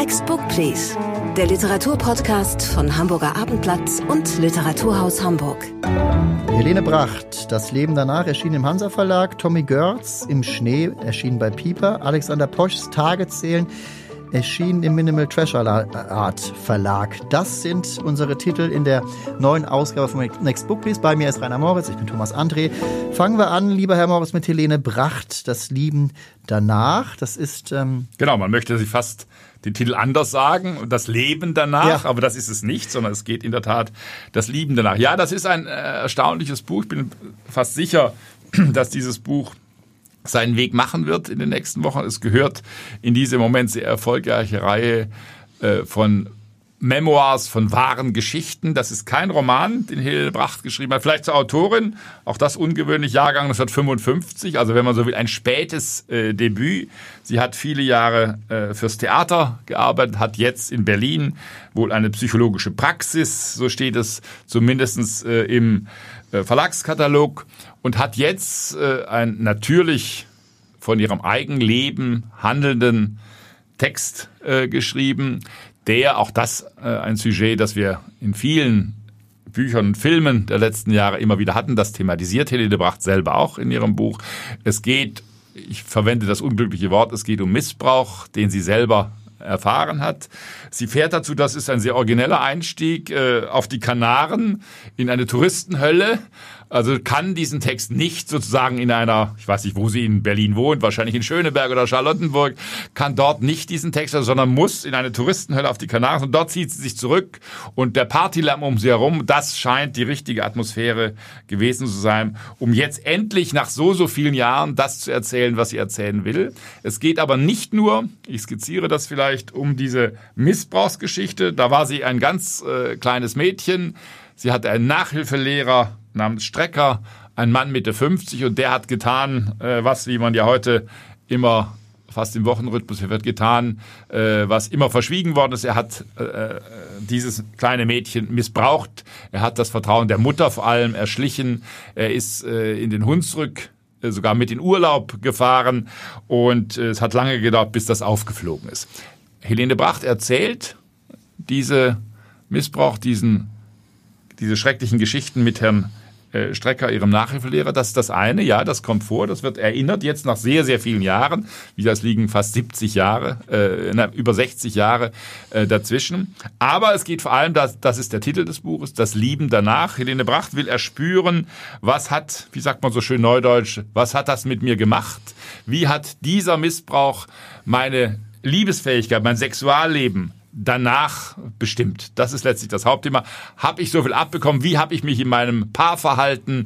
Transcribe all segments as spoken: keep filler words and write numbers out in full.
Next Book Please, der Literaturpodcast von Hamburger Abendblatt und Literaturhaus Hamburg. Helene Bracht, Das Leben danach, erschien im Hansa Verlag. Tommy Görz, Im Schnee, erschien bei Piper. Alexander Poschs Tage zählen, erschien im Minimal Trash Art Verlag. Das sind unsere Titel in der neuen Ausgabe von Next Book Please. Bei mir ist Rainer Moritz, ich bin Thomas André. Fangen wir an, lieber Herr Moritz, mit Helene Bracht, Das Leben danach. Das ist... Ähm genau, man möchte sich fast den Titel anders sagen, das Leben danach, ja. aber das ist es nicht, sondern es geht in der Tat das Leben danach. Ja, das ist ein äh, erstaunliches Buch. Ich bin fast sicher, dass dieses Buch seinen Weg machen wird in den nächsten Wochen. Es gehört in diese im Moment sehr erfolgreiche Reihe äh, von Memoirs, von wahren Geschichten. Das ist kein Roman, den Helene Bracht geschrieben hat. Vielleicht zur Autorin, auch das ungewöhnlich, Jahrgang neunzehnhundertfünfundfünfzig, also wenn man so will, ein spätes äh, Debüt. Sie hat viele Jahre äh, fürs Theater gearbeitet, hat jetzt in Berlin wohl eine psychologische Praxis, so steht es zumindest äh, im äh, Verlagskatalog, und hat jetzt äh, ein natürlich von ihrem Eigenleben handelnden Text äh, geschrieben, der, auch das äh, ein Sujet, das wir in vielen Büchern und Filmen der letzten Jahre immer wieder hatten, das thematisiert Helene Bracht selber auch in ihrem Buch. Es geht, ich verwende das unglückliche Wort, es geht um Missbrauch, den sie selber erfahren hat. Sie fährt dazu, das ist ein sehr origineller Einstieg, äh, auf die Kanaren in eine Touristenhölle. Also kann diesen Text nicht sozusagen in einer, ich weiß nicht, wo sie in Berlin wohnt, wahrscheinlich in Schöneberg oder Charlottenburg, kann dort nicht diesen Text, sondern muss in eine Touristenhölle auf die Kanaren, und dort zieht sie sich zurück und der Partylärm um sie herum, das scheint die richtige Atmosphäre gewesen zu sein, um jetzt endlich nach so, so vielen Jahren das zu erzählen, was sie erzählen will. Es geht aber nicht nur, ich skizziere das vielleicht, um diese Missbrauchsgeschichte, da war sie ein ganz äh, kleines Mädchen, sie hatte einen Nachhilfelehrer namens Strecker, ein Mann Mitte fünfzig, und der hat getan, äh, was, wie man ja heute immer fast im Wochenrhythmus wird getan, äh, was immer verschwiegen worden ist. Er hat äh, dieses kleine Mädchen missbraucht, er hat das Vertrauen der Mutter vor allem erschlichen, er ist äh, in den Hunsrück äh, sogar mit in Urlaub gefahren, und äh, es hat lange gedauert, bis das aufgeflogen ist. Helene Bracht erzählt diese Missbrauch, diesen, diese schrecklichen Geschichten mit Herrn Strecker, ihrem Nachhilfelehrer, das ist das eine, ja, das kommt vor, das wird erinnert jetzt nach sehr, sehr vielen Jahren, wie das liegen fast siebzig Jahre, äh, na, über sechzig Jahre äh, dazwischen. Aber es geht vor allem, das, das ist der Titel des Buches, das Leben danach. Helene Bracht will erspüren, was hat, wie sagt man so schön neudeutsch, was hat das mit mir gemacht? Wie hat dieser Missbrauch meine Liebesfähigkeit, mein Sexualleben danach bestimmt? Das ist letztlich das Hauptthema. Habe ich so viel abbekommen? Wie habe ich mich in meinem Paarverhalten,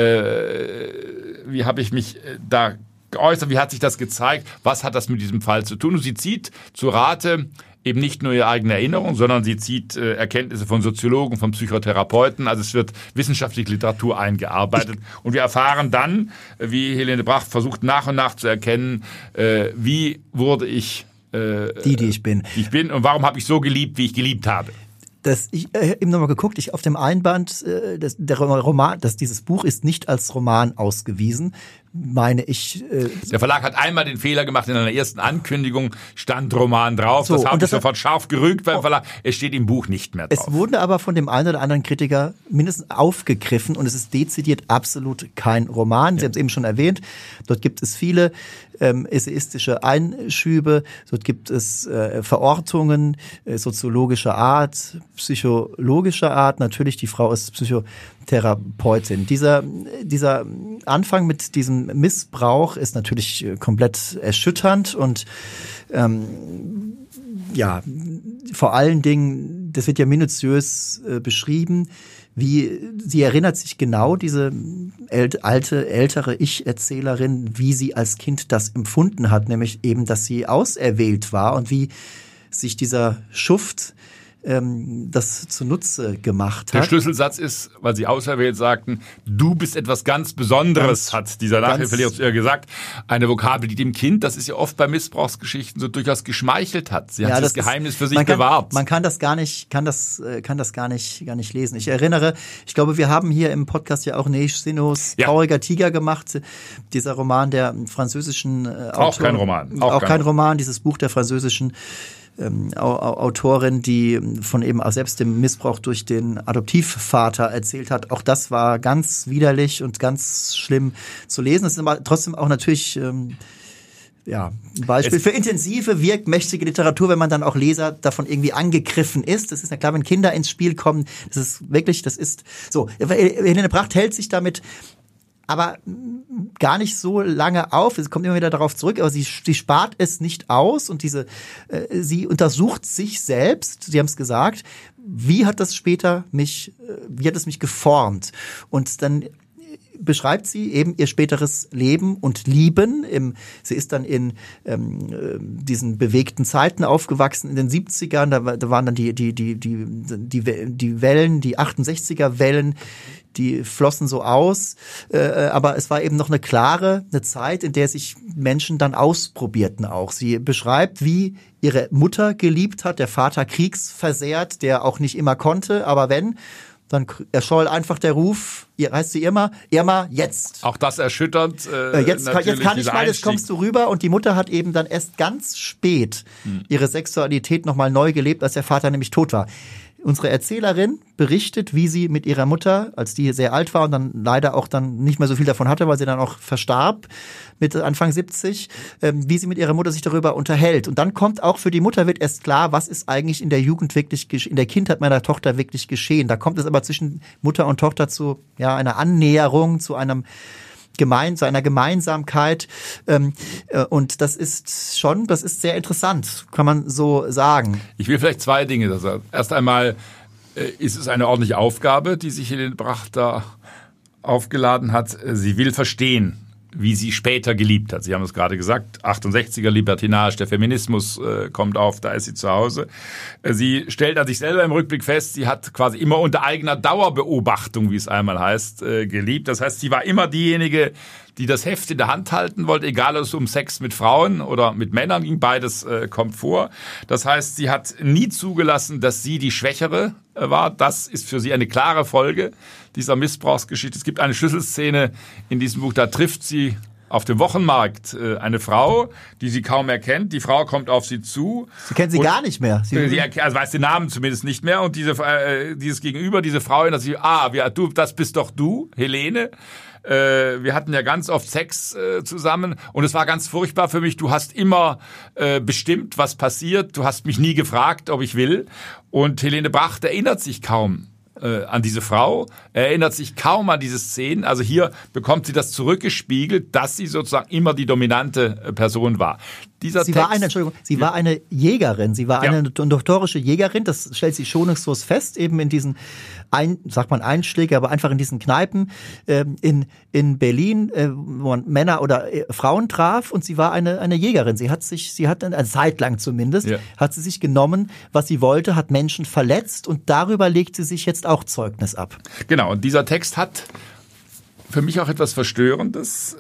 äh, wie habe ich mich da geäußert? Wie hat sich das gezeigt? Was hat das mit diesem Fall zu tun? Und sie zieht zu Rate eben nicht nur ihre eigene Erinnerung, sondern sie zieht äh, Erkenntnisse von Soziologen, von Psychotherapeuten. Also es wird wissenschaftliche Literatur eingearbeitet. Ich und wir erfahren dann, wie Helene Bracht versucht nach und nach zu erkennen, äh, wie wurde ich Die, die ich bin. Die ich bin und warum habe ich so geliebt, wie ich geliebt habe. Das, ich äh, eben nochmal geguckt, ich auf dem Einband, äh, das, der Roman, dass dieses Buch ist nicht als Roman ausgewiesen, meine ich. Äh, der Verlag hat einmal den Fehler gemacht, in einer ersten Ankündigung stand Roman drauf. So, das habe ich das sofort scharf gerügt beim Verlag. Es steht im Buch nicht mehr drauf. Es wurde aber von dem einen oder anderen Kritiker mindestens aufgegriffen, und es ist dezidiert absolut kein Roman. Sie ja. haben es eben schon erwähnt. Dort gibt es viele ähm, essayistische Einschübe. Dort gibt es äh, Verortungen äh, soziologischer Art, psychologischer Art. Natürlich, die Frau ist Psychotherapeutin. Dieser, dieser Anfang mit diesem Missbrauch ist natürlich komplett erschütternd, und ähm, ja, vor allen Dingen, das wird ja minutiös äh, beschrieben, wie sie erinnert sich genau, diese äl- alte, ältere Ich-Erzählerin, wie sie als Kind das empfunden hat, nämlich eben, dass sie auserwählt war und wie sich dieser Schuft ähm, das zunutze gemacht hat. Der Schlüsselsatz ist, weil Sie auserwählt sagten, du bist etwas ganz Besonderes, ganz, hat dieser Nachhilfelehrer zu ihr gesagt. Eine Vokabel, die dem Kind, das ist ja oft bei Missbrauchsgeschichten, so durchaus geschmeichelt hat. Sie hat ja, das, das Geheimnis ist, für sich man kann, bewahrt. Man kann das gar nicht, kann das, kann das gar nicht, gar nicht lesen. Ich erinnere, ich glaube, wir haben hier im Podcast ja auch Neige Sinos ja. Trauriger Tiger gemacht. Dieser Roman der französischen äh, Autorin. Auch kein Roman. Auch, auch kein Roman. Roman, dieses Buch der französischen ähm, Autorin, die von eben auch selbst dem Missbrauch durch den Adoptivvater erzählt hat. Auch das war ganz widerlich und ganz schlimm zu lesen. Es ist aber trotzdem auch natürlich ähm, ja, ein Beispiel es für intensive, wirkmächtige Literatur, wenn man dann auch Leser davon irgendwie angegriffen ist. Das ist ja klar, wenn Kinder ins Spiel kommen, das ist wirklich, das ist so. Helene Bracht hält sich damit aber gar nicht so lange auf. Es kommt immer wieder darauf zurück, aber sie, sie spart es nicht aus und diese, äh, sie untersucht sich selbst. Sie haben es gesagt. Wie hat das später mich, äh, wie hat es mich geformt? Und dann beschreibt sie eben ihr späteres Leben und Lieben. Im, sie ist dann in ähm, diesen bewegten Zeiten aufgewachsen in den siebzigern. Da, da waren dann die die die die die die Wellen, die achtundsechziger Wellen, die flossen so aus. Äh, aber es war eben noch eine klare, eine Zeit, in der sich Menschen dann ausprobierten auch. Sie beschreibt, wie ihre Mutter geliebt hat, der Vater kriegsversehrt, der auch nicht immer konnte, aber wenn, dann erscholl einfach der Ruf, heißt sie Irma, Irma, jetzt. Auch das erschütternd. Äh, jetzt, jetzt kann ich mal, jetzt kommst du rüber. Und die Mutter hat eben dann erst ganz spät hm. ihre Sexualität nochmal neu gelebt, als der Vater nämlich tot war. Unsere Erzählerin berichtet, wie sie mit ihrer Mutter, als die sehr alt war und dann leider auch dann nicht mehr so viel davon hatte, weil sie dann auch verstarb mit Anfang siebzig, wie sie mit ihrer Mutter sich darüber unterhält. Und dann kommt auch für die Mutter wird erst klar, was ist eigentlich in der Jugend wirklich, in der Kindheit meiner Tochter wirklich geschehen. Da kommt es aber zwischen Mutter und Tochter zu ja einer Annäherung, zu einem gemein, zu einer Gemeinsamkeit. Ähm, äh, und das ist schon, das ist sehr interessant, kann man so sagen. Ich will vielleicht zwei Dinge sagen. Erst einmal äh, ist es eine ordentliche Aufgabe, die sich Helene Bracht da aufgeladen hat. Sie will verstehen, wie sie später geliebt hat. Sie haben es gerade gesagt, achtundsechziger Libertinage, der Feminismus äh, kommt auf, da ist sie zu Hause. Äh, sie stellt an sich selber im Rückblick fest, sie hat quasi immer unter eigener Dauerbeobachtung, wie es einmal heißt, äh, geliebt. Das heißt, sie war immer diejenige, die das Heft in der Hand halten wollte, egal ob es um Sex mit Frauen oder mit Männern ging, beides äh, kommt vor. Das heißt, sie hat nie zugelassen, dass sie die Schwächere äh, war. Das ist für sie eine klare Folge dieser Missbrauchsgeschichte. Es gibt eine Schlüsselszene in diesem Buch, da trifft sie auf dem Wochenmarkt äh, eine Frau, die sie kaum erkennt. Die Frau kommt auf sie zu. Sie kennt sie gar nicht mehr. Sie, sie also weiß den Namen zumindest nicht mehr. Und diese äh, dieses Gegenüber, diese Frau, dass sie, ah, wir, du, das bist doch du, Helene. Äh, wir hatten ja ganz oft Sex äh, zusammen und es war ganz furchtbar für mich. Du hast immer äh, bestimmt, was passiert. Du hast mich nie gefragt, ob ich will. Und Helene Bracht erinnert sich kaum äh, an diese Frau, erinnert sich kaum an diese Szenen. Also hier bekommt sie das zurückgespiegelt, dass sie sozusagen immer die dominante Person war. Dieser sie Text, war eine, Entschuldigung, sie ja. war eine Jägerin, sie war eine ja. notorische Jägerin, das stellt sie schonungslos fest, eben in diesen, ein, sagt man Einschläge, aber einfach in diesen Kneipen äh, in in Berlin, äh, wo man Männer oder äh, Frauen traf und sie war eine eine Jägerin. Sie hat sich, sie hat eine Zeit lang zumindest, ja. hat sie sich genommen, was sie wollte, hat Menschen verletzt und darüber legt sie sich jetzt auch Zeugnis ab. Genau, und dieser Text hat für mich auch etwas Verstörendes.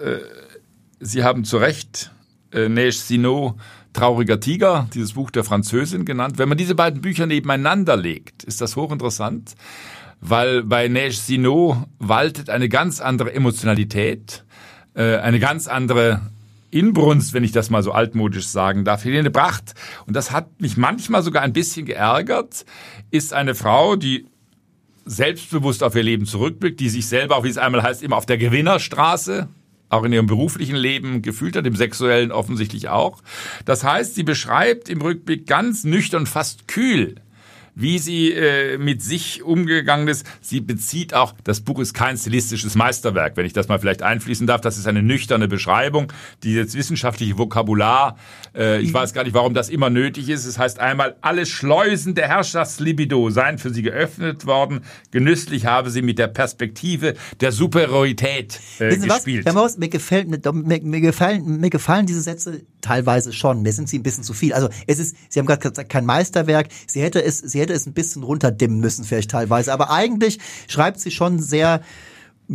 Sie haben zu Recht Neige Sinaud, Trauriger Tiger, dieses Buch der Französin genannt. Wenn man diese beiden Bücher nebeneinander legt, ist das hochinteressant, weil bei Neige Sinaud waltet eine ganz andere Emotionalität, eine ganz andere Inbrunst, wenn ich das mal so altmodisch sagen darf. Helene Bracht, und das hat mich manchmal sogar ein bisschen geärgert, ist eine Frau, die selbstbewusst auf ihr Leben zurückblickt, die sich selber, auch wie es einmal heißt, immer auf der Gewinnerstraße auch in ihrem beruflichen Leben gefühlt hat, im sexuellen offensichtlich auch. Das heißt, sie beschreibt im Rückblick ganz nüchtern, fast kühl, wie sie äh, mit sich umgegangen ist. Sie bezieht auch, das Buch ist kein stilistisches Meisterwerk, wenn ich das mal vielleicht einfließen darf. Das ist eine nüchterne Beschreibung. Dieses wissenschaftliche Vokabular, äh, ich weiß gar nicht, warum das immer nötig ist. Es heißt einmal, alle Schleusen der Herrschaftslibido seien für sie geöffnet worden. Genüsslich habe sie mit der Perspektive der Superiorität äh, gespielt. Herr Maus, mir gefällt, mir, mir gefallen, mir gefallen diese Sätze teilweise schon. Mir sind sie ein bisschen zu viel. Also es ist, Sie haben gerade gesagt, kein Meisterwerk. Sie hätte es, sie hätte es ein bisschen runterdimmen müssen vielleicht teilweise. Aber eigentlich schreibt sie schon sehr, ja,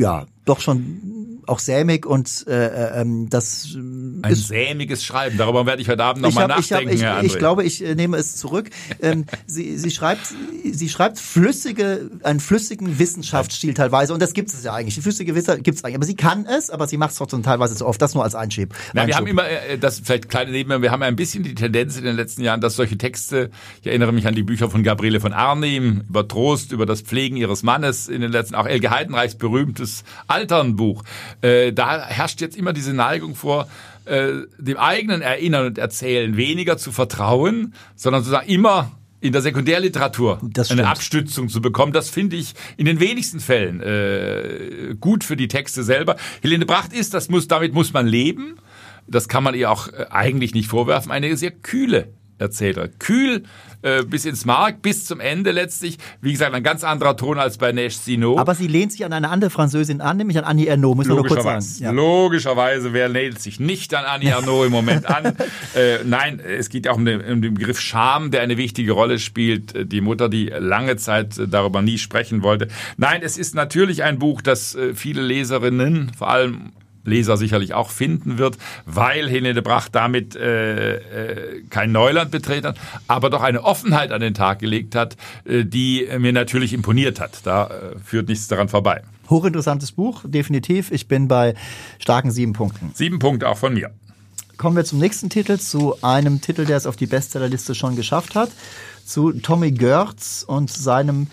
doch schon auch sämig und äh, ähm, das Ein ist sämiges Schreiben, darüber werde ich heute Abend nochmal nachdenken, ich, Herr ich, André. ich glaube, ich äh, nehme es zurück. ähm, sie, sie schreibt, sie schreibt flüssige, einen flüssigen Wissenschaftsstil teilweise und das gibt es ja eigentlich. Die flüssige Wissenschaft gibt es eigentlich, aber sie kann es, aber sie macht es trotzdem teilweise zu oft. Das nur als Einschub. Na, wir haben immer, äh, das vielleicht kleine Nebenher, wir haben ein bisschen die Tendenz in den letzten Jahren, dass solche Texte, ich erinnere mich an die Bücher von Gabriele von Arnim, über Trost, über das Pflegen ihres Mannes in den letzten, auch Elke Heidenreichs berühmtes Alternbuch. Äh, da herrscht jetzt immer diese Neigung vor, äh, dem eigenen Erinnern und Erzählen weniger zu vertrauen, sondern sozusagen immer in der Sekundärliteratur eine Abstützung zu bekommen. Das finde ich in den wenigsten Fällen äh, gut für die Texte selber. Helene Bracht ist, das muss, damit muss man leben. Das kann man ihr auch äh, eigentlich nicht vorwerfen. Eine sehr kühle Erzählerin. Kühl äh, bis ins Mark, bis zum Ende letztlich. Wie gesagt, ein ganz anderer Ton als bei Neige Sino. Aber sie lehnt sich an eine andere Französin an, nämlich an Annie Ernaux, muss man nur kurz sagen. Ja. Logischerweise, wer lehnt sich nicht an Annie Ernaux im Moment an? äh, nein, es geht auch um den, um den Begriff Scham, der eine wichtige Rolle spielt. Die Mutter, die lange Zeit darüber nie sprechen wollte. Nein, es ist natürlich ein Buch, das äh, viele Leserinnen, vor allem Leser sicherlich auch finden wird, weil Helene Bracht damit äh, äh, kein Neuland betreten hat, aber doch eine Offenheit an den Tag gelegt hat, äh, die mir natürlich imponiert hat. Da äh, führt nichts daran vorbei. Hochinteressantes Buch, definitiv. Ich bin bei starken sieben Punkten. Sieben Punkte auch von mir. Kommen wir zum nächsten Titel, zu einem Titel, der es auf die Bestsellerliste schon geschafft hat, zu Tommy Görz und seinem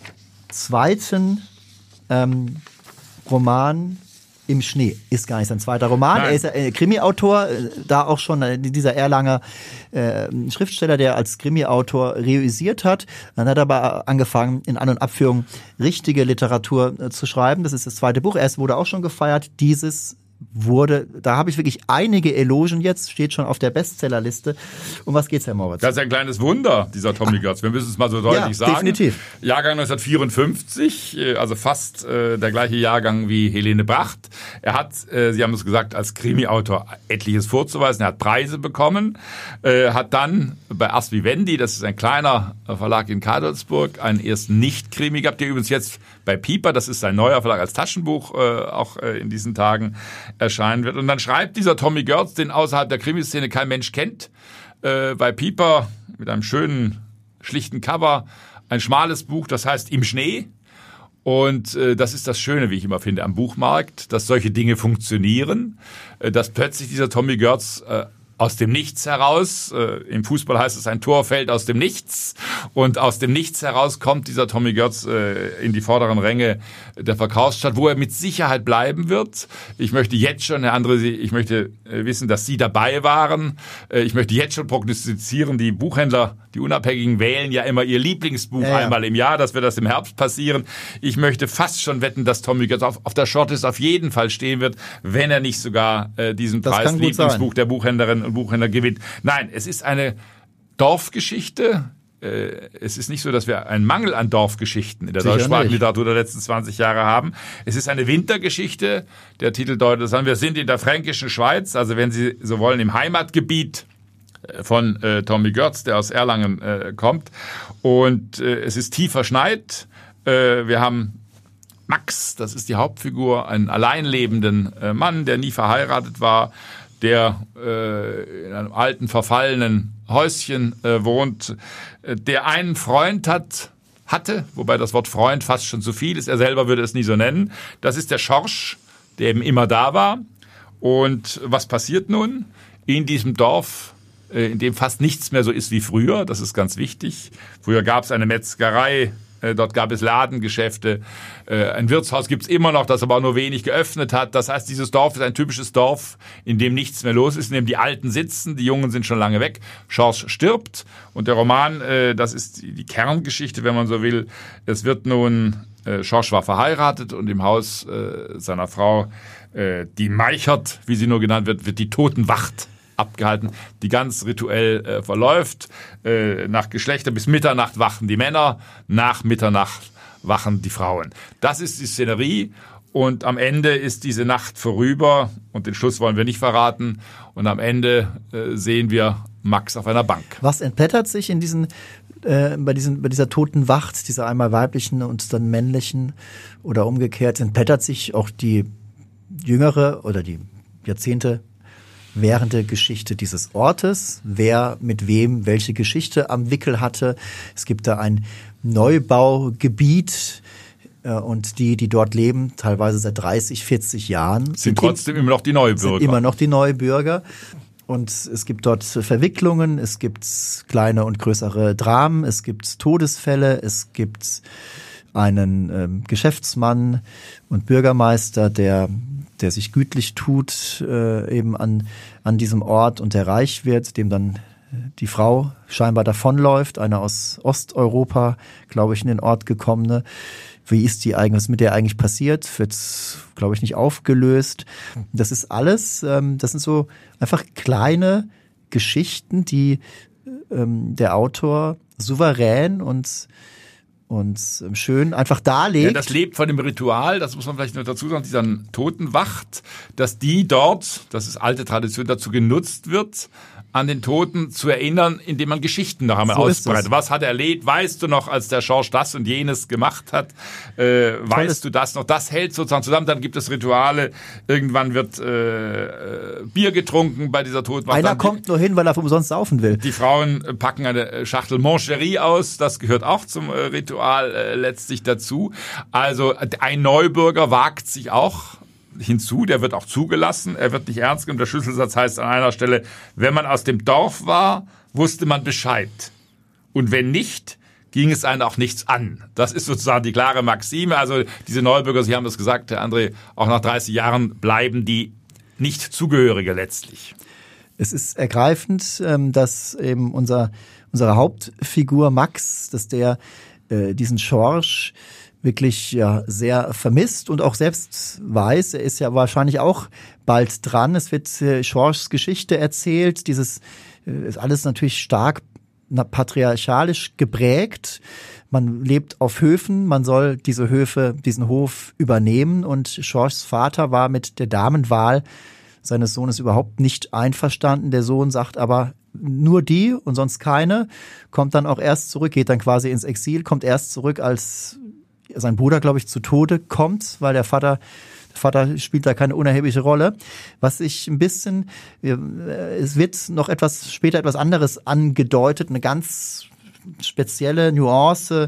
zweiten ähm, Roman Im Schnee. Ist gar nicht sein zweiter Roman. Nein. Er ist äh, Krimi-Autor, äh, da auch schon äh, dieser Erlanger äh, Schriftsteller, der als Krimi-Autor reüssiert hat. Dann hat er aber angefangen, in An- und Abführung richtige Literatur äh, zu schreiben. Das ist das zweite Buch. Erst wurde auch schon gefeiert. Dieses wurde, da habe ich wirklich einige Elogen jetzt, steht schon auf der Bestsellerliste. Um was geht's, Herr Moritz? Das ist ein kleines Wunder, dieser Tommy Görz. Wir müssen es mal so deutlich ja, sagen. Definitiv. Jahrgang neunzehnhundertvierundfünfzig, also fast äh, der gleiche Jahrgang wie Helene Bracht. Er hat, äh, Sie haben es gesagt, als Krimi-Autor etliches vorzuweisen. Er hat Preise bekommen, äh, hat dann bei Ars Vivendi, das ist ein kleiner Verlag in Kadolsburg, einen ersten Nicht-Krimi gehabt, der übrigens jetzt bei Piper, das ist sein neuer Verlag als Taschenbuch, äh, auch äh, in diesen Tagen erscheinen wird. Und dann schreibt dieser Tommy Görz, den außerhalb der Krimiszene kein Mensch kennt, äh, bei Piper mit einem schönen, schlichten Cover, ein schmales Buch, das heißt Im Schnee. Und äh, das ist das Schöne, wie ich immer finde, am Buchmarkt, dass solche Dinge funktionieren, äh, dass plötzlich dieser Tommy Görz äh, aus dem Nichts heraus, äh, im Fußball heißt es, ein Tor fällt aus dem Nichts, und aus dem Nichts heraus kommt dieser Tommy Görz äh, in die vorderen Ränge der Verkaufsstadt, wo er mit Sicherheit bleiben wird. Ich möchte jetzt schon, Herr André, ich möchte äh, wissen, dass Sie dabei waren. Äh, ich möchte jetzt schon prognostizieren, die Buchhändler, die Unabhängigen wählen ja immer ihr Lieblingsbuch ja, ja. einmal im Jahr, das wird das im Herbst passieren. Ich möchte fast schon wetten, dass Tommy Görz auf, auf der Shortlist auf jeden Fall stehen wird, wenn er nicht sogar äh, diesen das Preis Lieblingsbuch sein. Der Buchhändlerin und Buchhändler gewinnt. Nein, es ist eine Dorfgeschichte. Es ist nicht so, dass wir einen Mangel an Dorfgeschichten in der deutschsprachigen Literatur der letzten zwanzig Jahre haben. Es ist eine Wintergeschichte. Der Titel deutet es an. Wir sind in der fränkischen Schweiz, also wenn Sie so wollen, im Heimatgebiet von äh, Tommy Görz, der aus Erlangen äh, kommt. Und äh, es ist tief verschneit. Äh, wir haben Max, das ist die Hauptfigur, einen alleinlebenden äh, Mann, der nie verheiratet war, der äh, in einem alten, verfallenen Häuschen äh, wohnt, äh, der einen Freund hat, hatte, wobei das Wort Freund fast schon zu viel ist, er selber würde es nie so nennen. Das ist der Schorsch, der eben immer da war. Und was passiert nun? In diesem Dorf, äh, in dem fast nichts mehr so ist wie früher, das ist ganz wichtig. Früher gab es eine Metzgerei, dort gab es Ladengeschäfte, ein Wirtshaus gibt's immer noch, das aber nur wenig geöffnet hat. Das heißt, dieses Dorf ist ein typisches Dorf, in dem nichts mehr los ist, in dem die Alten sitzen, die Jungen sind schon lange weg. Schorsch stirbt und der Roman, das ist die Kerngeschichte, wenn man so will. Es wird nun, Schorsch war verheiratet und im Haus seiner Frau, die Meichert, wie sie nur genannt wird, wird die Totenwacht abgehalten, die ganz rituell äh, verläuft. Äh, nach Geschlechter bis Mitternacht wachen die Männer, nach Mitternacht wachen die Frauen. Das ist die Szenerie und am Ende ist diese Nacht vorüber und den Schluss wollen wir nicht verraten und am Ende äh, sehen wir Max auf einer Bank. Was entblättert sich in diesen äh, bei, diesen, bei dieser toten Wacht, dieser einmal weiblichen und dann männlichen oder umgekehrt, entblättert sich auch die jüngere oder die Jahrzehnte währende Geschichte dieses Ortes, wer mit wem welche Geschichte am Wickel hatte. Es gibt da ein Neubaugebiet, und die, die dort leben, teilweise seit dreißig, vierzig Jahren. Sind, sind trotzdem immer noch die Neubürger. Sind immer noch die Neubürger. Und es gibt dort Verwicklungen, es gibt kleine und größere Dramen, es gibt Todesfälle, es gibt einen ähm, Geschäftsmann und Bürgermeister, der der sich gütlich tut äh, eben an an diesem Ort und der reich wird, dem dann die Frau scheinbar davonläuft, eine aus Osteuropa, glaube ich, in den Ort gekommene. Wie ist die eigentlich, was ist mit der eigentlich passiert? Wird, glaube ich, nicht aufgelöst. Das ist alles, ähm, das sind so einfach kleine Geschichten, die ähm, der Autor souverän und und schön einfach darlegt. Ja, das lebt von dem Ritual, das muss man vielleicht noch dazu sagen, dieser Totenwacht, dass die dort, das ist alte Tradition, dazu genutzt wird, an den Toten zu erinnern, indem man Geschichten noch einmal so ausbreitet. Was hat er erlebt? Weißt du noch, als der George das und jenes gemacht hat? Äh, weißt du das noch? Das hält sozusagen zusammen. Dann gibt es Rituale. Irgendwann wird äh, Bier getrunken bei dieser Totenwacht. Einer kommt nur hin, weil er umsonst saufen will. Die Frauen packen eine Schachtel Moncherie aus. Das gehört auch zum äh, Ritual äh, letztlich dazu. Also ein Neubürger wagt sich auch hinzu, der wird auch zugelassen, er wird nicht ernst genommen. Der Schlüsselsatz heißt an einer Stelle, wenn man aus dem Dorf war, wusste man Bescheid. Und wenn nicht, ging es einen auch nichts an. Das ist sozusagen die klare Maxime. Also diese Neubürger, Sie haben das gesagt, Herr André, auch nach dreißig Jahren bleiben die nicht Zugehörige letztlich. Es ist ergreifend, dass eben unser, unsere Hauptfigur Max, dass der äh, diesen Schorsch wirklich ja sehr vermisst und auch selbst weiß, er ist ja wahrscheinlich auch bald dran. Es wird äh, Schorschs Geschichte erzählt. Dieses äh, ist alles natürlich stark patriarchalisch geprägt. Man lebt auf Höfen, man soll diese Höfe, diesen Hof übernehmen und Schorschs Vater war mit der Damenwahl seines Sohnes überhaupt nicht einverstanden. Der Sohn sagt aber, nur die und sonst keine, kommt dann auch erst zurück, geht dann quasi ins Exil, kommt erst zurück, als sein Bruder, glaube ich, zu Tode kommt, weil der Vater, der Vater spielt da keine unerhebliche Rolle. Was ich ein bisschen, es wird noch etwas später etwas anderes angedeutet, eine ganz spezielle Nuance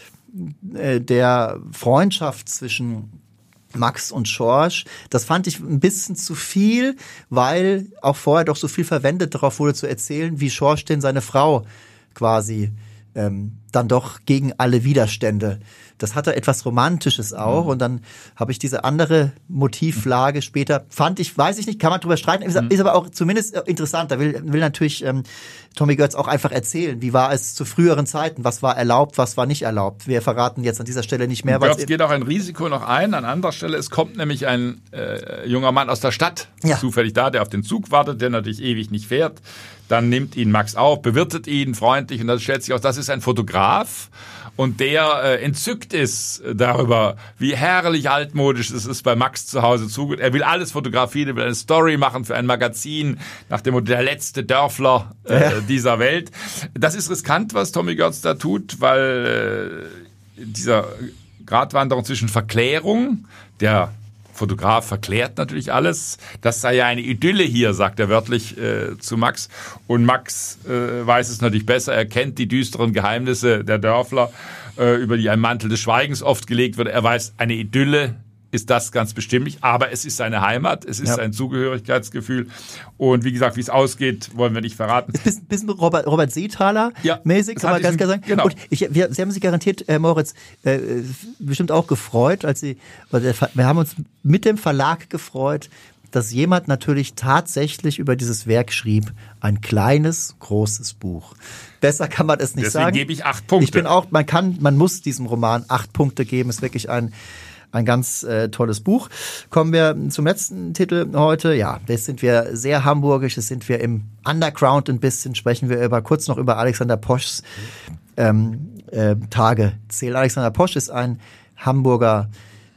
der Freundschaft zwischen Max und Schorsch. Das fand ich ein bisschen zu viel, weil auch vorher doch so viel verwendet darauf wurde zu erzählen, wie Schorsch denn seine Frau quasi ähm, dann doch gegen alle Widerstände. Das hatte etwas Romantisches auch. Mhm. Und dann habe ich diese andere Motivlage später, fand ich, weiß ich nicht, kann man drüber streiten, ist, mhm. ist aber auch zumindest interessant. Da will, will natürlich ähm, Tommy Götz auch einfach erzählen, wie war es zu früheren Zeiten, was war erlaubt, was war nicht erlaubt. Wir verraten jetzt an dieser Stelle nicht mehr. Götz geht auch ein Risiko noch ein, an anderer Stelle. Es kommt nämlich ein äh, junger Mann aus der Stadt, ja. zufällig da, der auf den Zug wartet, der natürlich ewig nicht fährt. Dann nimmt ihn Max auf, bewirtet ihn freundlich und dann stellt sich aus, das ist ein Fotograf. Und der äh, entzückt ist darüber, wie herrlich altmodisch es ist, bei Max zu Hause zugeht. Er will alles fotografieren, er will eine Story machen für ein Magazin, nach dem Motto, der letzte Dörfler äh, ja. dieser Welt. Das ist riskant, was Tommy Götz da tut, weil äh, dieser Gratwanderung zwischen Verklärung, der Fotograf verklärt natürlich alles. Das sei ja eine Idylle hier, sagt er wörtlich äh, zu Max. Und Max äh, weiß es natürlich besser. Er kennt die düsteren Geheimnisse der Dörfler, äh, über die ein Mantel des Schweigens oft gelegt wird. Er weiß, eine Idylle ist das ganz bestimmt nicht. Aber es ist seine Heimat, es ist ja. ein Zugehörigkeitsgefühl. Und wie gesagt, wie es ausgeht, wollen wir nicht verraten. Ist ein bisschen Robert, Robert Seethaler ja, mäßig, kann man ganz klar sagen. Genau. Und ich, wir, Sie haben sich garantiert, äh, Moritz, äh, bestimmt auch gefreut, als Sie, wir haben uns mit dem Verlag gefreut, dass jemand natürlich tatsächlich über dieses Werk schrieb, ein kleines, großes Buch. Besser kann man es nicht Deswegen sagen. Deswegen gebe ich acht Punkte. Ich bin auch, man kann, man muss diesem Roman acht Punkte geben. Ist wirklich ein Ein ganz äh, tolles Buch. Kommen wir zum letzten Titel heute. Ja, das sind wir sehr hamburgisch, das sind wir im Underground ein bisschen. Sprechen wir über kurz noch über Alexander Poschs ähm, äh, Tage. Zähl Alexander Posch ist ein Hamburger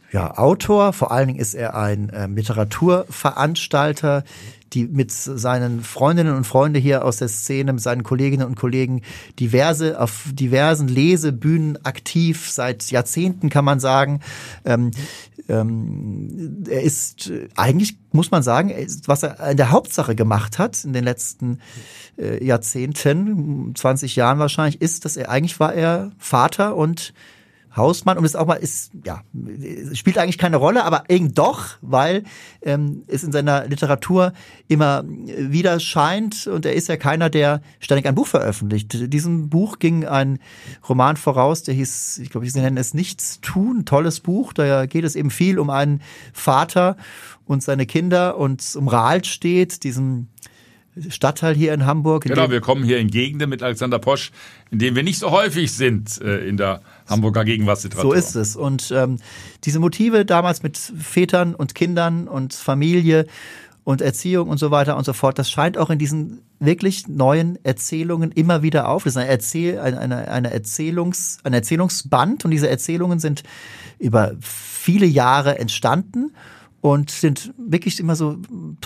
ja, Autor, vor allen Dingen ist er ein äh, Literaturveranstalter, die mit seinen Freundinnen und Freunden hier aus der Szene, mit seinen Kolleginnen und Kollegen diverse, auf diversen Lesebühnen aktiv, seit Jahrzehnten kann man sagen. Ähm, ähm, er ist eigentlich, muss man sagen, was er in der Hauptsache gemacht hat in den letzten äh, Jahrzehnten, zwanzig Jahren wahrscheinlich, ist, dass er eigentlich war er Vater und Hausmann und ist auch mal ist ja spielt eigentlich keine Rolle, aber irgendwie doch, weil ähm, es in seiner Literatur immer wieder scheint und er ist ja keiner, der ständig ein Buch veröffentlicht. Diesem Buch ging ein Roman voraus, der hieß, ich glaube, sie nennen es Nichts tun, tolles Buch. Da geht es eben viel um einen Vater und seine Kinder und um Rahlstedt, diesem Stadtteil hier in Hamburg. In genau, wir kommen hier in Gegenden mit Alexander Posch, in denen wir nicht so häufig sind äh, in der Hamburger Gegenwartsliteratur. So ist es. Und ähm, diese Motive damals mit Vätern und Kindern und Familie und Erziehung und so weiter und so fort, das scheint auch in diesen wirklich neuen Erzählungen immer wieder auf. Das ist eine, Erzähl eine, eine, eine Erzählungs, ein Erzählungsband und diese Erzählungen sind über viele Jahre entstanden und sind wirklich immer so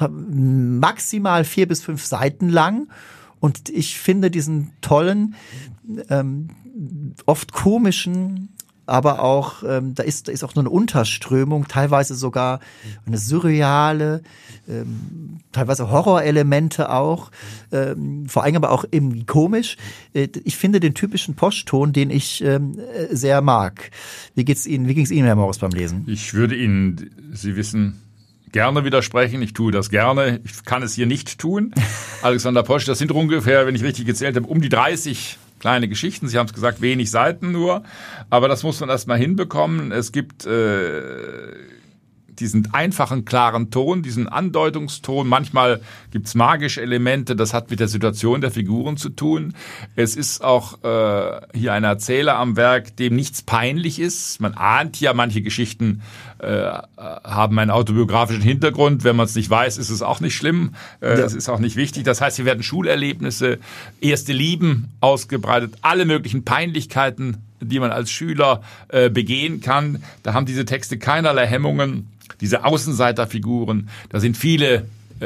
maximal vier bis fünf Seiten lang. Und ich finde diesen tollen, ähm, oft komischen, aber auch, ähm, da ist da ist auch nur eine Unterströmung, teilweise sogar eine surreale, ähm, teilweise Horrorelemente auch, ähm, vor allem aber auch irgendwie komisch. Äh, ich finde den typischen Posch-Ton, den ich ähm, sehr mag. Wie geht's Ihnen, wie ging's Ihnen, Herr Morris, beim Lesen? Ich würde Ihnen, Sie wissen, gerne widersprechen. Ich tue das gerne. Ich kann es hier nicht tun. Alexander Posch, das sind ungefähr, wenn ich richtig gezählt habe, um die dreißig kleine Geschichten. Sie haben es gesagt, wenig Seiten nur. Aber das muss man erst mal hinbekommen. Es gibt äh, diesen einfachen, klaren Ton, diesen Andeutungston. Manchmal gibt's magische Elemente. Das hat mit der Situation der Figuren zu tun. Es ist auch äh, hier ein Erzähler am Werk, dem nichts peinlich ist. Man ahnt ja, manche Geschichten äh, haben einen autobiografischen Hintergrund. Wenn man es nicht weiß, ist es auch nicht schlimm. Äh, ja. Das ist auch nicht wichtig. Das heißt, hier werden Schulerlebnisse, erste Lieben ausgebreitet, alle möglichen Peinlichkeiten, die man als Schüler äh, begehen kann. Da haben diese Texte keinerlei Hemmungen. Diese Außenseiterfiguren, da sind viele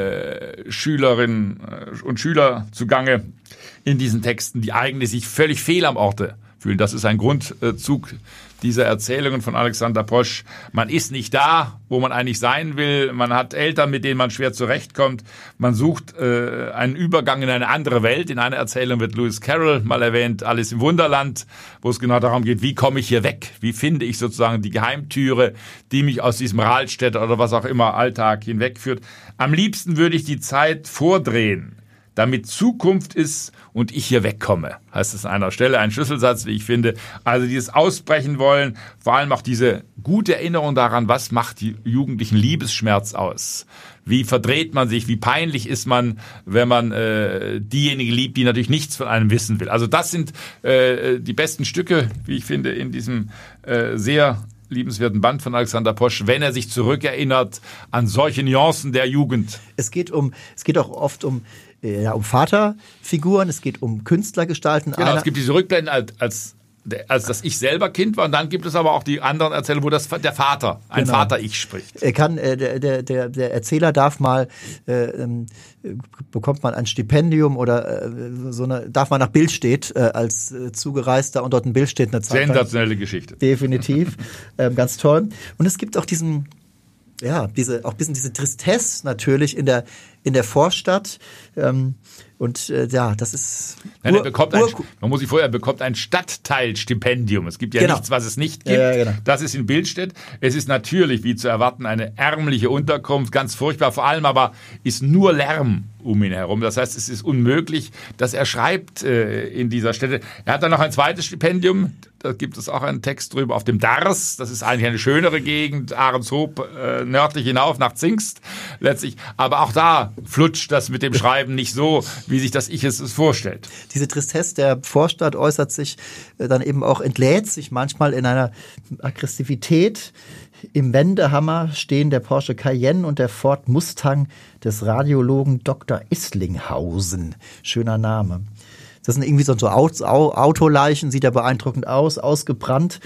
äh, Schülerinnen und Schüler zugange in diesen Texten, die eigentlich sich völlig fehl am Orte fühlen. Das ist ein Grundzug dieser Erzählungen von Alexander Posch. Man ist nicht da, wo man eigentlich sein will. Man hat Eltern, mit denen man schwer zurechtkommt. Man sucht äh, einen Übergang in eine andere Welt. In einer Erzählung wird Lewis Carroll mal erwähnt, Alice im Wunderland, wo es genau darum geht, wie komme ich hier weg? Wie finde ich sozusagen die Geheimtüre, die mich aus diesem Rahlstädter oder was auch immer Alltag hinwegführt? Am liebsten würde ich die Zeit vordrehen, damit Zukunft ist und ich hier wegkomme, heißt es an einer Stelle, ein Schlüsselsatz, wie ich finde. Also dieses Ausbrechen wollen, vor allem auch diese gute Erinnerung daran, was macht die jugendlichen Liebesschmerz aus? Wie verdreht man sich, wie peinlich ist man, wenn man äh, diejenige liebt, die natürlich nichts von einem wissen will. Also das sind äh, die besten Stücke, wie ich finde, in diesem äh, sehr liebenswerten Band von Alexander Posch, wenn er sich zurückerinnert an solche Nuancen der Jugend. Es geht um, es geht auch oft um Ja, um Vaterfiguren, es geht um Künstlergestalten. Genau, Einer es gibt diese Rückblenden als, als, als das ich selber Kind war und dann gibt es aber auch die anderen Erzählungen, wo das der Vater, ein genau. Vater-Ich spricht. Er kann, äh, der, der, der Erzähler darf mal, äh, äh, bekommt man ein Stipendium oder äh, so eine, darf man nach Billstedt äh, als äh, Zugereister und dort in Billstedt eine Zeit. Sensationelle Geschichte. Definitiv, äh, ganz toll. Und es gibt auch diesen, ja, diese, auch ein bisschen diese Tristesse natürlich in der, in der Vorstadt. Ähm, und äh, ja, das ist. Nein, er bekommt ein, man muss sich vorher, er bekommt ein Stadtteilstipendium. Es gibt ja genau. nichts, was es nicht gibt. Ja, ja, genau. Das ist in Billstedt. Es ist natürlich, wie zu erwarten, eine ärmliche Unterkunft, ganz furchtbar. Vor allem aber ist nur Lärm um ihn herum. Das heißt, es ist unmöglich, dass er schreibt äh, in dieser Stätte. Er hat dann noch ein zweites Stipendium. Da gibt es auch einen Text drüber auf dem Dars. Das ist eigentlich eine schönere Gegend. Ahrenshoop, äh, nördlich hinauf nach Zingst letztlich. Aber auch da flutscht das mit dem Schreiben nicht so, wie sich das Ich es vorstellt. Diese Tristesse der Vorstadt äußert sich äh, dann eben auch, entlädt sich manchmal in einer Aggressivität. Im Wendehammer stehen der Porsche Cayenne und der Ford Mustang des Radiologen Doktor Islinghausen. Schöner Name. Das sind irgendwie so Autoleichen, sieht ja beeindruckend aus, ausgebrannt.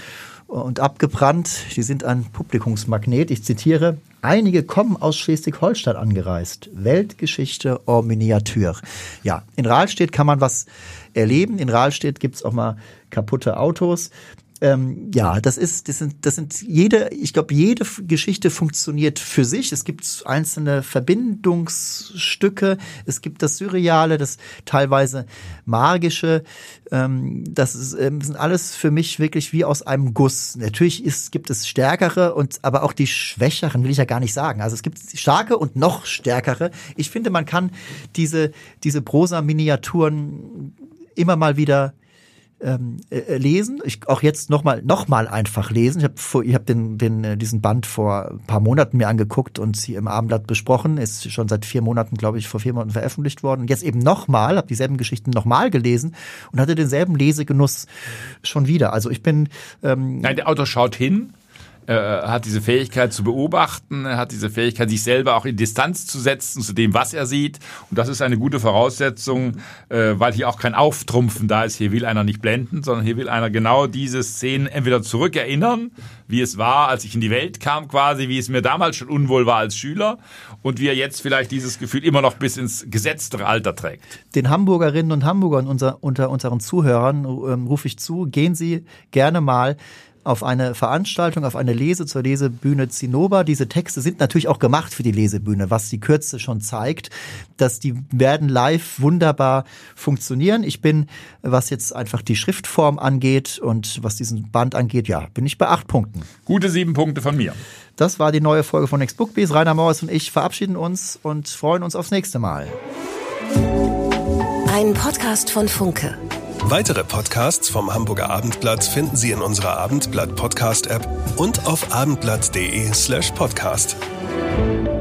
und abgebrannt. Die sind ein Publikumsmagnet. Ich zitiere: Einige kommen aus Schleswig-Holstein angereist. Weltgeschichte en miniature. Ja, in Rahlstedt kann man was erleben. In Rahlstedt gibt's auch mal kaputte Autos. Ähm, ja, das ist, das sind, das sind jede, ich glaube, jede Geschichte funktioniert für sich. Es gibt einzelne Verbindungsstücke. Es gibt das Surreale, das teilweise Magische. Ähm, das ist, ähm, sind alles für mich wirklich wie aus einem Guss. Natürlich ist, gibt es stärkere und, aber auch die schwächeren will ich ja gar nicht sagen. Also es gibt starke und noch stärkere. Ich finde, man kann diese, diese Prosa-Miniaturen immer mal wieder Ähm, äh, lesen. Ich auch jetzt nochmal noch mal einfach lesen. Ich habe ich hab den, den, diesen Band vor ein paar Monaten mir angeguckt und hier im Abendblatt besprochen. Ist schon seit vier Monaten, glaube ich, vor vier Monaten veröffentlicht worden. Und jetzt eben nochmal, habe dieselben Geschichten nochmal gelesen und hatte denselben Lesegenuss schon wieder. Also ich bin... Ähm, Nein, der Autor schaut hin, Er hat diese Fähigkeit zu beobachten, er hat diese Fähigkeit, sich selber auch in Distanz zu setzen zu dem, was er sieht. Und das ist eine gute Voraussetzung, weil hier auch kein Auftrumpfen da ist. Hier will einer nicht blenden, sondern hier will einer genau diese Szenen entweder zurückerinnern, wie es war, als ich in die Welt kam quasi, wie es mir damals schon unwohl war als Schüler und wie er jetzt vielleicht dieses Gefühl immer noch bis ins gesetztere Alter trägt. Den Hamburgerinnen und Hamburgern unter, unter unseren Zuhörern ähm, rufe ich zu, gehen Sie gerne mal auf eine Veranstaltung, auf eine Lese zur Lesebühne Zinnober. Diese Texte sind natürlich auch gemacht für die Lesebühne, was die Kürze schon zeigt, dass die werden live wunderbar funktionieren. Ich bin, was jetzt einfach die Schriftform angeht und was diesen Band angeht, ja, bin ich bei acht Punkten. Gute sieben Punkte von mir. Das war die neue Folge von Next Book Bees. Rainer Mauers und ich verabschieden uns und freuen uns aufs nächste Mal. Ein Podcast von Funke. Weitere Podcasts vom Hamburger Abendblatt finden Sie in unserer Abendblatt Podcast App und auf abendblatt punkt de slash podcast.